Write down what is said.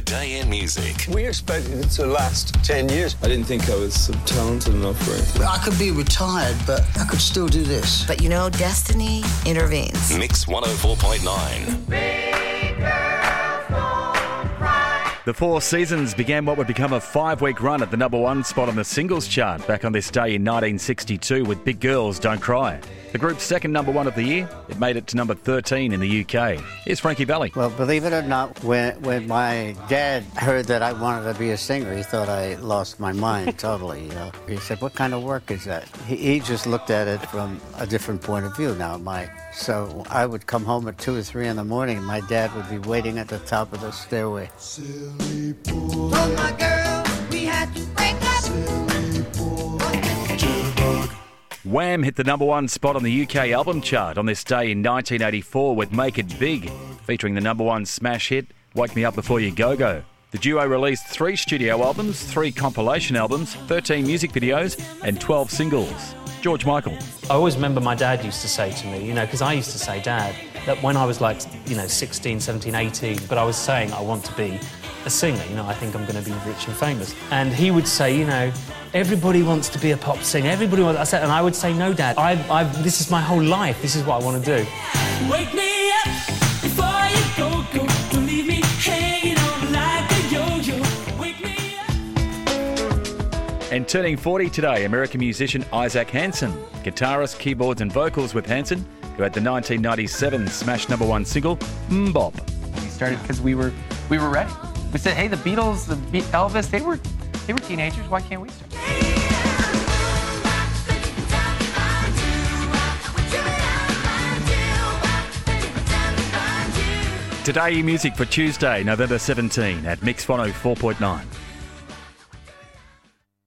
Today in Music. We expected it to last 10 years. I didn't think I was talented enough for it. I could be retired, but I could still do this. But you know, destiny intervenes. Mix 104.9. The Four Seasons began what would become a 5-week run at the number one spot on the singles chart back on this day in 1962 with Big Girls Don't Cry. The group's second number one of the year, it made it to number 13 in the UK. Here's Frankie Valli. Well, believe it or not, when my dad heard that I wanted to be a singer, he thought I lost my mind totally. He said, "What kind of work is that?" He just looked at it from a different point of view now. So I would come home at 2 or 3 in the morning, and my dad would be waiting at the top of the stairway. Silly boy. Oh, my girl, we had to break up. Silly boy. Jitterbug. Wham hit the number one spot on the UK album chart on this day in 1984 with Make It Big, featuring the number one smash hit, Wake Me Up Before You Go-Go. The duo released 3 studio albums, 3 compilation albums, 13 music videos, and 12 singles. George Michael. I always remember my dad used to say to me, because I used to say, Dad, that when I was 16, 17, 18, but I was saying I want to be a singer, I think I'm going to be rich and famous. And he would say, everybody wants to be a pop singer, everybody wants, and I would say, no, Dad, this is my whole life, this is what I want to do. Wake me up before you go, don't leave me hanging on like a yo-yo. Wake me up. And turning 40 today, American musician Isaac Hanson, guitarist, keyboards and vocals with Hanson, who had the 1997 smash number one single, Mbop. We started because we were ready. We said, hey, the Beatles, Elvis, they were teenagers. Why can't we start? Today in Music for Tuesday, November 17 at Mix 104.9.